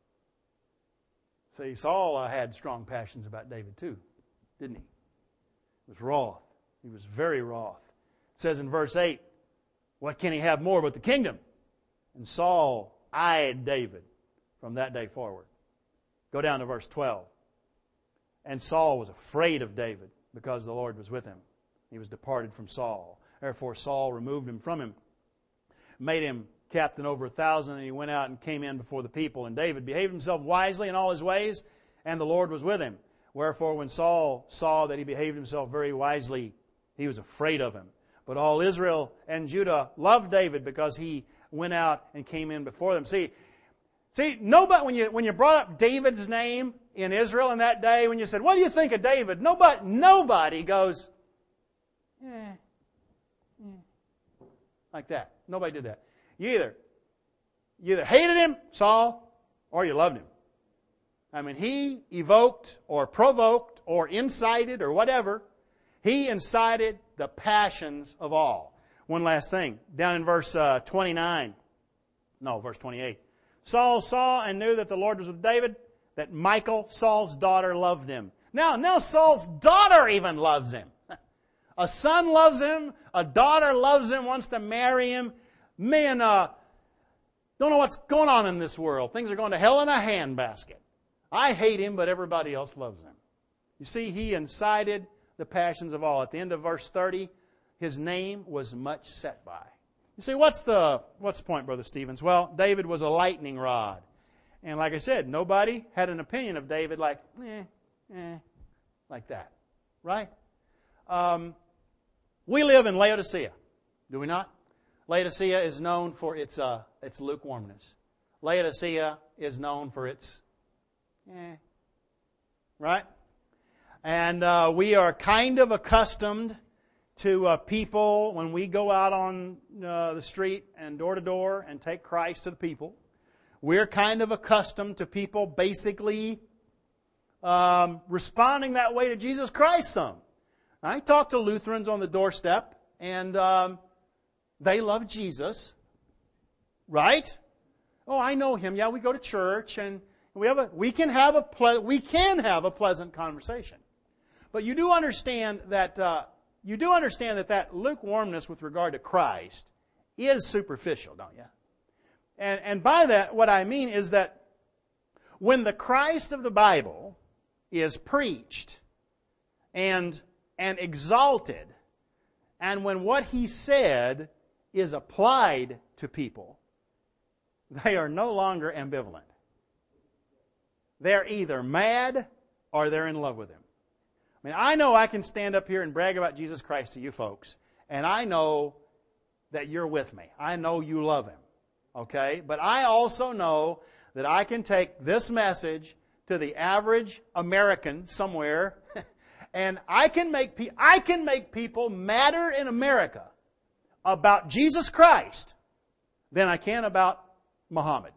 Speaker 1: See, Saul uh, had strong passions about David too, didn't he? He was wroth. He was very wroth. It says in verse eight, what can he have more but the kingdom? And Saul eyed David from that day forward. Go down to verse twelve. And Saul was afraid of David because the Lord was with him. He was departed from Saul. Therefore Saul removed him from him, made him captain over a thousand, and he went out and came in before the people. And David behaved himself wisely in all his ways, and the Lord was with him. Wherefore when Saul saw that he behaved himself very wisely, he was afraid of him. But all Israel and Judah loved David because he went out and came in before them. See, see, nobody, when you, when you brought up David's name in Israel in that day, when you said, what do you think of David? Nobody, nobody goes, eh, Like that. Nobody did that. You either, you either hated him, Saul, or you loved him. I mean, he evoked or provoked or incited or whatever. He incited the passions of all. One last thing. Down in verse uh, twenty-nine. No, verse twenty-eight. Saul saw and knew that the Lord was with David, that Michal, Saul's daughter, loved him. Now, now Saul's daughter even loves him. A son loves him. A daughter loves him, wants to marry him. Man, uh, don't know what's going on in this world. Things are going to hell in a handbasket. I hate him, but everybody else loves him. You see, he incited the passions of all. At the end of verse thirty, his name was much set by. You say, what's the what's the point, Brother Stevens? Well, David was a lightning rod. And like I said, nobody had an opinion of David like, eh, eh, like that. Right? Um, we live in Laodicea, do we not? Laodicea is known for its uh, its lukewarmness. Laodicea is known for its, eh, right? And uh, we are kind of accustomed to uh, people, when we go out on uh, the street and door to door and take Christ to the people, we're kind of accustomed to people basically um, responding that way to Jesus Christ some. I talk to Lutherans on the doorstep, and um, they love Jesus, right? Oh, I know him. Yeah, we go to church, and we have a we can have a ple- we can have a pleasant conversation. But you do understand that uh, you do understand that that lukewarmness with regard to Christ is superficial, don't you? And and by that, what I mean is that when the Christ of the Bible is preached and and exalted, and when what he said is applied to people, they are no longer ambivalent. They're either mad or they're in love with him. I mean, I know I can stand up here and brag about Jesus Christ to you folks, and I know that you're with me. I know you love him. Okay? But I also know that I can take this message to the average American somewhere, and I can make pe- I can make people madder in America about Jesus Christ than I can about Muhammad.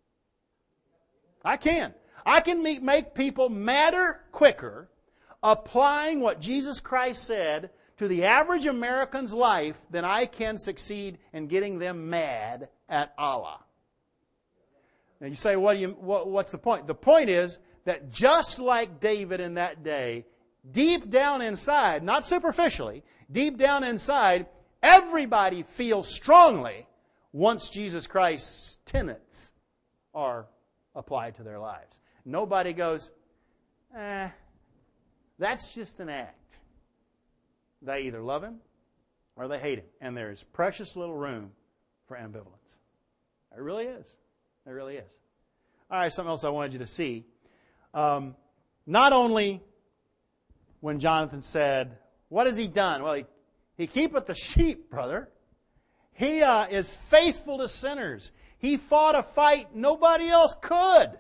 Speaker 1: I can. I can make, make people madder quicker applying what Jesus Christ said to the average American's life than I can succeed in getting them mad at Allah. Now you say, what do you, what, what's the point? The point is that just like David in that day, deep down inside, not superficially, deep down inside, everybody feels strongly once Jesus Christ's tenets are applied to their lives. Nobody goes, eh, that's just an act. They either love him or they hate him. And there is precious little room for ambivalence. There really is. There really is. All right, something else I wanted you to see. Um, not only when Jonathan said, what has he done? Well, he, he keepeth the sheep, brother. He uh, is faithful to sinners. He fought a fight nobody else could.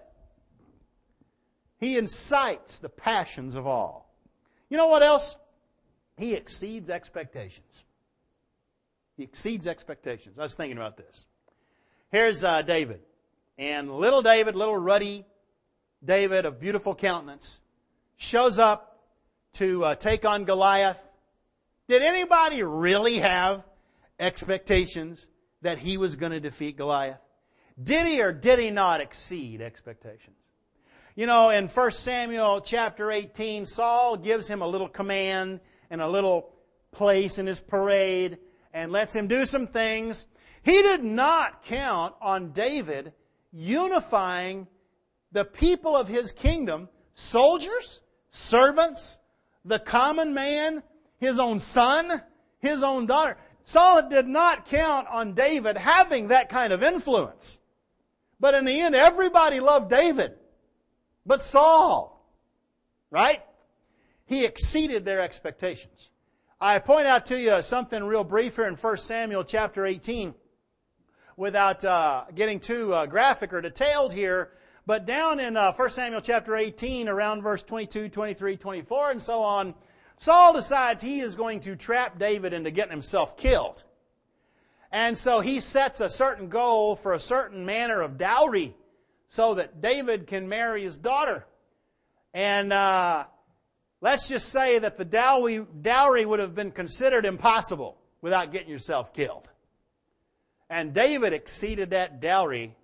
Speaker 1: He incites the passions of all. You know what else? He exceeds expectations. He exceeds expectations. I was thinking about this. Here's uh, David. And little David, little ruddy David of beautiful countenance, shows up to uh, take on Goliath. Did anybody really have expectations that he was going to defeat Goliath? Did he or did he not exceed expectations? You know, in First Samuel chapter eighteen, Saul gives him a little command and a little place in his parade and lets him do some things. He did not count on David unifying the people of his kingdom, soldiers, servants, the common man, his own son, his own daughter. Saul did not count on David having that kind of influence. But in the end, everybody loved David. But Saul, right? He exceeded their expectations. I point out to you something real brief here in First Samuel chapter eighteen, without uh, getting too uh, graphic or detailed here. But down in uh, First Samuel chapter eighteen, around verse twenty-two, twenty-three, twenty-four, and so on, Saul decides he is going to trap David into getting himself killed. And so he sets a certain goal for a certain manner of dowry so that David can marry his daughter. And uh, let's just say that the dowry, dowry would have been considered impossible without getting yourself killed. And David exceeded that dowry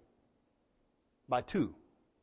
Speaker 1: by two.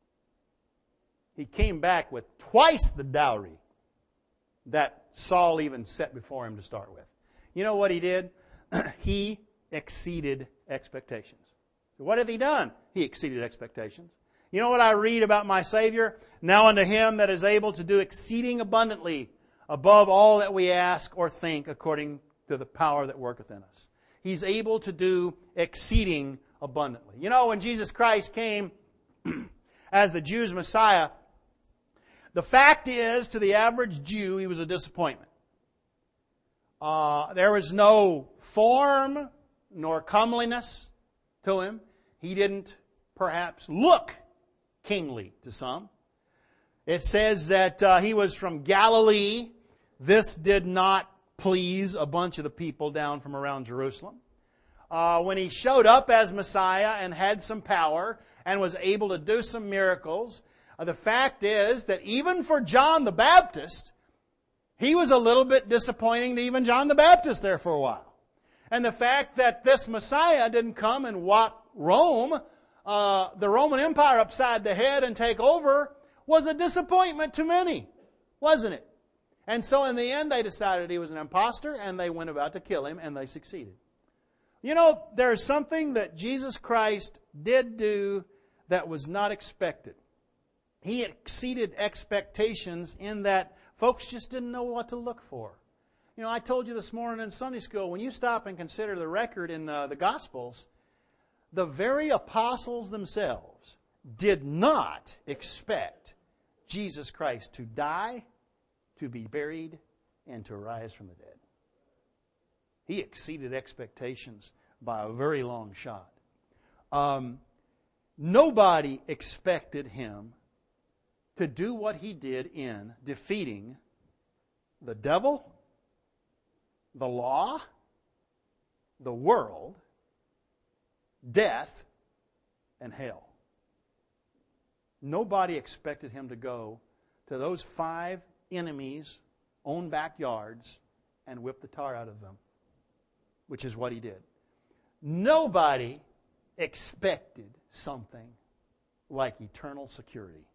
Speaker 1: He came back with twice the dowry that Saul even set before him to start with. You know what he did? He exceeded expectations. So what hath he done? He exceeded expectations. You know what I read about my Savior? Now unto Him that is able to do exceeding abundantly above all that we ask or think, according to the power that worketh in us. He's able to do exceeding abundantly. You know, when Jesus Christ came as the Jews' Messiah, the fact is, to the average Jew, He was a disappointment. Uh, there was no form nor comeliness to Him. He didn't perhaps look kingly to some. It says that uh, He was from Galilee. This did not please a bunch of the people down from around Jerusalem. Uh, when He showed up as Messiah and had some power and was able to do some miracles, uh, the fact is that even for John the Baptist, he was a little bit disappointing to even John the Baptist there for a while. And the fact that this Messiah didn't come and walk Rome, uh, the Roman Empire upside the head and take over, was a disappointment to many, wasn't it? And so in the end they decided he was an imposter and they went about to kill him, and they succeeded. You know, there's something that Jesus Christ did do that was not expected. He exceeded expectations in that folks just didn't know what to look for. You know, I told you this morning in Sunday school, when you stop and consider the record in uh, the Gospels, the very apostles themselves did not expect Jesus Christ to die, to be buried, and to rise from the dead. He exceeded expectations by a very long shot. Um, nobody expected Him to do what He did in defeating the devil, the law, the world, death, and hell. Nobody expected Him to go to those five enemies' own backyards and whip the tar out of them, which is what He did. Nobody expected something like eternal security.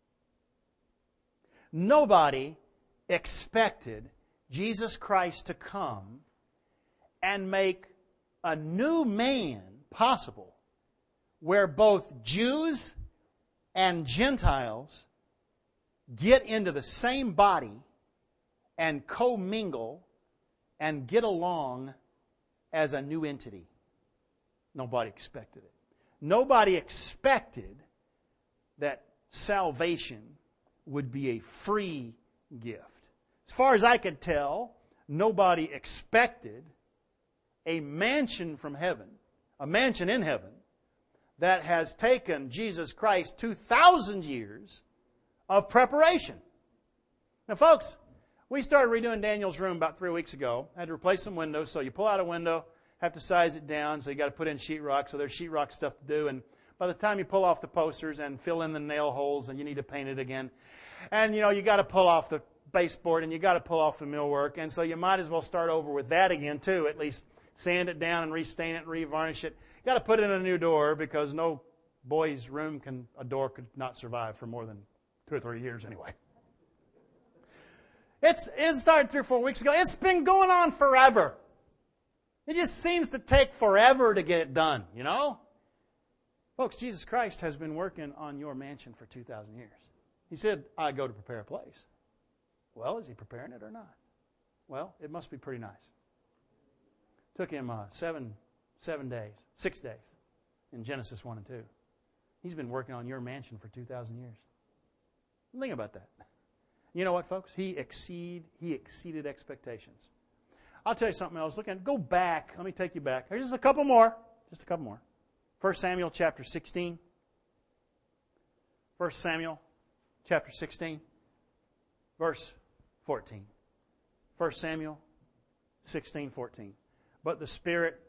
Speaker 1: Nobody expected Jesus Christ to come and make a new man possible where both Jews and Gentiles get into the same body and commingle and get along as a new entity. Nobody expected it. Nobody expected that salvation would be a free gift. As far as I could tell, nobody expected a mansion from heaven, a mansion in heaven, that has taken Jesus Christ two thousand years of preparation. Now, folks, we started redoing Daniel's room about three weeks ago. I had to replace some windows, so you pull out a window, have to size it down, so you got to put in sheetrock, so there's sheetrock stuff to do, and by the time you pull off the posters and fill in the nail holes, and you need to paint it again, and you know, you got to pull off the baseboard, and you got to pull off the millwork, and so you might as well start over with that again too, at least sand it down and restain it and revarnish it. You got to put in a new door, because no boy's room can, a door could not survive for more than two or three years anyway. It's, it started three or four weeks ago. It's been going on forever. It just seems to take forever to get it done, you know? Folks, Jesus Christ has been working on your mansion for two thousand years. He said, I go to prepare a place. Well, is He preparing it or not? Well, it must be pretty nice. Took Him uh, seven, seven days, six days in Genesis one and two. He's been working on your mansion for two thousand years. Think about that. You know what, folks? He exceed, he exceeded expectations. I'll tell you something else. Look at, go back. Let me take you back. There's just a couple more. Just a couple more. First Samuel chapter sixteen. First Samuel chapter sixteen, verse fourteen. First Samuel sixteen, fourteen. But the Spirit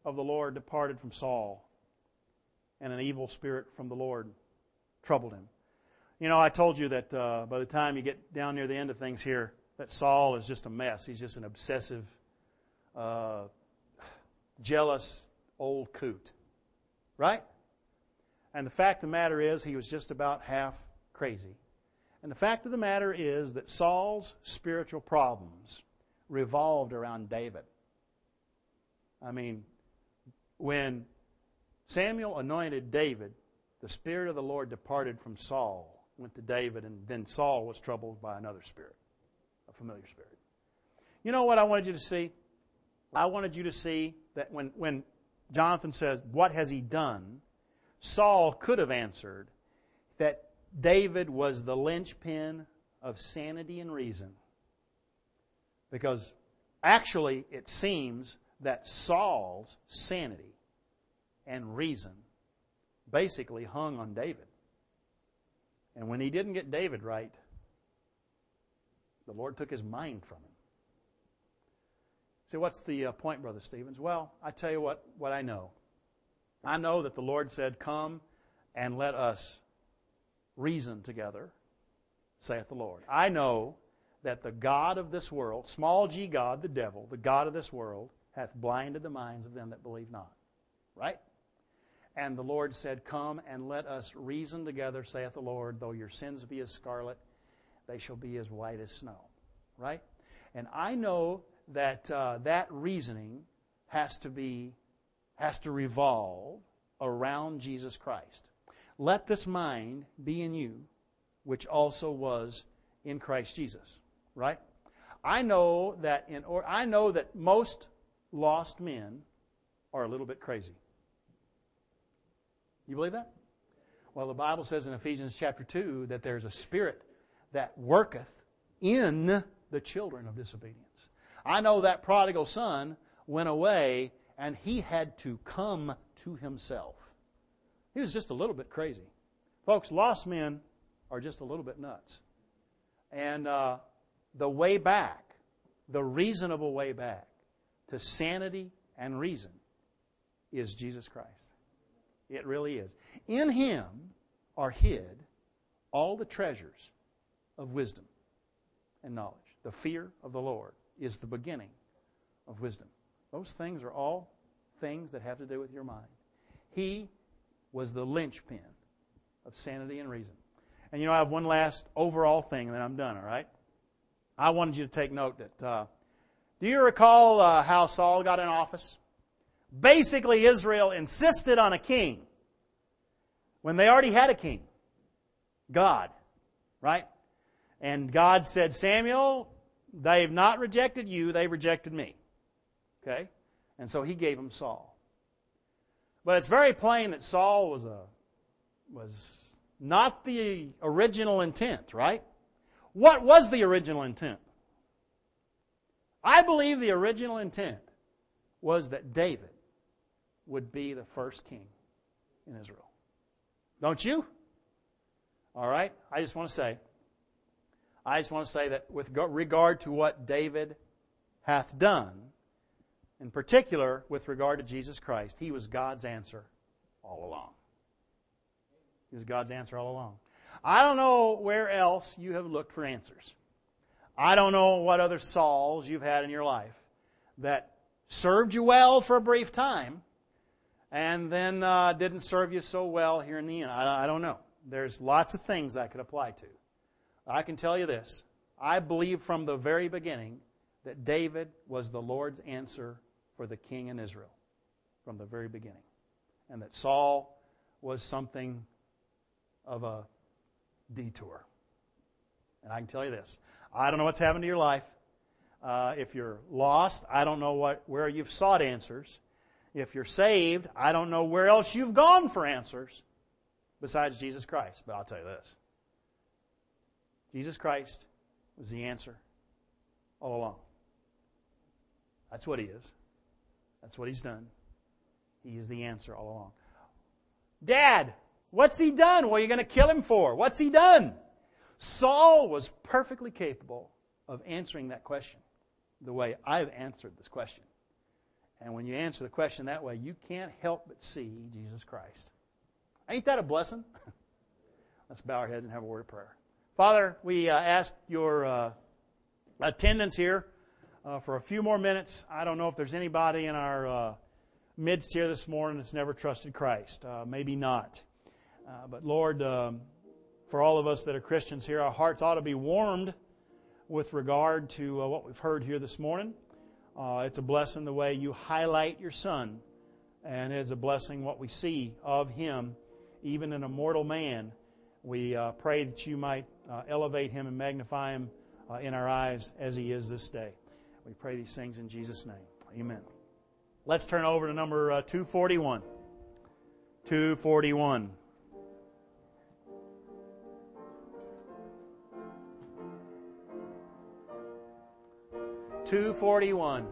Speaker 1: of the Lord departed from Saul, and an evil spirit from the Lord troubled him. You know, I told you that uh, by the time you get down near the end of things here, that Saul is just a mess. He's just an obsessive, uh, jealous old coot. Right? And the fact of the matter is, he was just about half crazy. And the fact of the matter is that Saul's spiritual problems revolved around David. I mean, when Samuel anointed David, the Spirit of the Lord departed from Saul, went to David, and then Saul was troubled by another spirit, a familiar spirit. You know what I wanted you to see? I wanted you to see that when, when Jonathan says, what has he done? Saul could have answered that David was the linchpin of sanity and reason. Because actually it seems that Saul's sanity and reason basically hung on David. And when he didn't get David right, the Lord took his mind from him. See, what's the uh, point, Brother Stevens? Well, I tell you what, what I know. I know that the Lord said, come and let us reason together, saith the Lord. I know that the God of this world, small g God, the devil, the God of this world, hath blinded the minds of them that believe not. Right? And the Lord said, come and let us reason together, saith the Lord, though your sins be as scarlet, they shall be as white as snow. Right? And I know that uh, that reasoning has to be, has to revolve around Jesus Christ. Let this mind be in you, which also was in Christ Jesus. Right? I know that in or I know that most lost men are a little bit crazy. You believe that? Well, the Bible says in Ephesians chapter two that there's a spirit that worketh in the children of disobedience. I know that prodigal son went away and he had to come to himself. He was just a little bit crazy. Folks, lost men are just a little bit nuts. And uh, the way back, the reasonable way back to sanity and reason is Jesus Christ. It really is. In Him are hid all the treasures of wisdom and knowledge. The fear of the Lord is the beginning of wisdom. Those things are all things that have to do with your mind. He was the linchpin of sanity and reason. And you know, I have one last overall thing, and then I'm done, all right? I wanted you to take note that, uh, do you recall uh, how Saul got in office? Basically, Israel insisted on a king when they already had a king, God, right? And God said, Samuel, they've not rejected you, they've rejected me. Okay? And so He gave him Saul. But it's very plain that Saul was a was not the original intent, right? What was the original intent? I believe the original intent was that David would be the first king in Israel. Don't you? All right? I just want to say, I just want to say that with regard to what David hath done, in particular with regard to Jesus Christ, he was God's answer all along. He was God's answer all along. I don't know where else you have looked for answers. I don't know what other Sauls you've had in your life that served you well for a brief time and then uh, didn't serve you so well here in the end. I, I don't know. There's lots of things I could apply to. I can tell you this. I believe from the very beginning that David was the Lord's answer for the king in Israel from the very beginning. And that Saul was something of a detour. And I can tell you this. I don't know what's happened to your life. Uh, if you're lost, I don't know what where you've sought answers. If you're saved, I don't know where else you've gone for answers besides Jesus Christ. But I'll tell you this. Jesus Christ was the answer all along. That's what He is. That's what He's done. He is the answer all along. Dad, what's He done? What are you going to kill Him for? What's He done? Saul was perfectly capable of answering that question the way I've answered this question. And when you answer the question that way, you can't help but see Jesus Christ. Ain't that a blessing? Let's bow our heads and have a word of prayer. Father, we uh, ask your uh, attendance here uh, for a few more minutes. I don't know if there's anybody in our uh, midst here this morning that's never trusted Christ. Uh, maybe not. Uh, but Lord, um, for all of us that are Christians here, our hearts ought to be warmed with regard to uh, what we've heard here this morning. Uh, it's a blessing the way you highlight your Son, and it's a blessing what we see of Him, even in a mortal man. We uh, pray that you might uh, elevate Him and magnify Him uh, in our eyes as He is this day. We pray these things in Jesus' name. Amen. Let's turn over to number uh, two forty-one. two forty-one. two forty-one.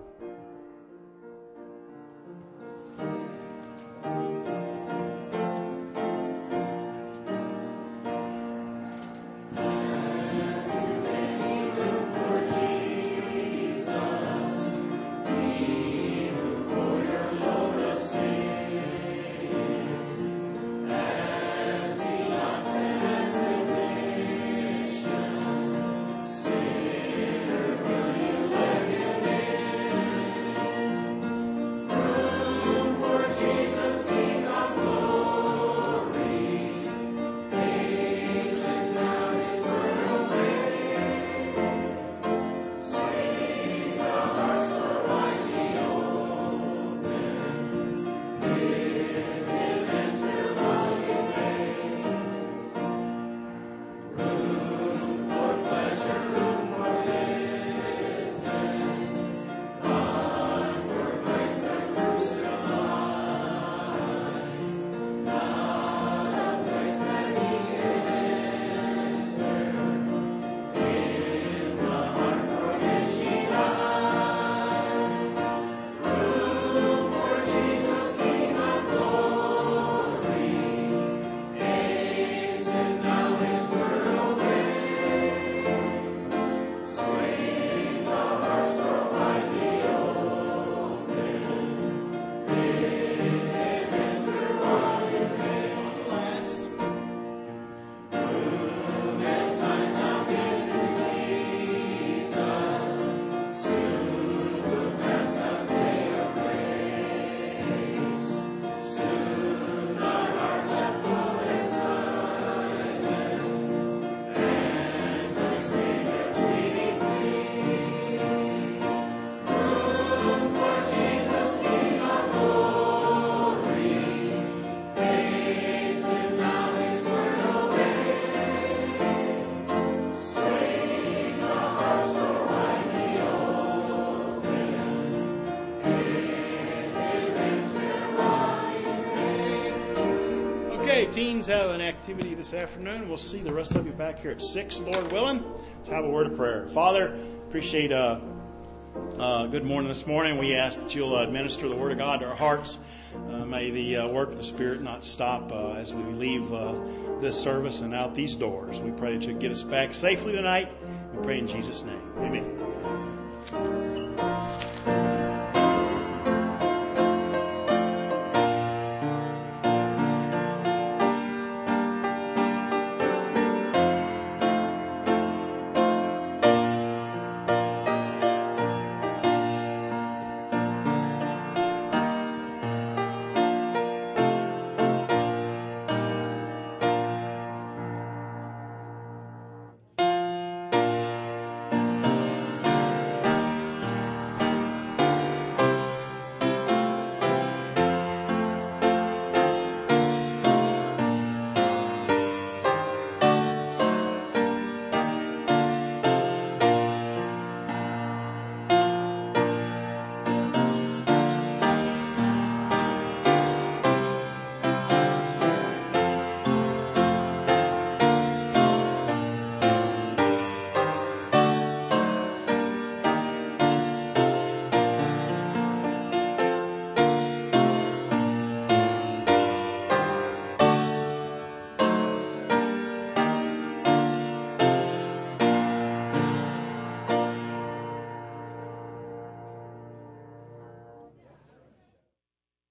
Speaker 1: Teens have an activity this afternoon. We'll see the rest of you back here at six, Lord willing. Let's have a word of prayer. Father, appreciate a uh, uh, good morning this morning. We ask that you'll administer the Word of God to our hearts. Uh, may the uh, work of the Spirit not stop uh, as we leave uh, this service and out these doors. We pray that you'll get us back safely tonight. We pray in Jesus' name. Amen.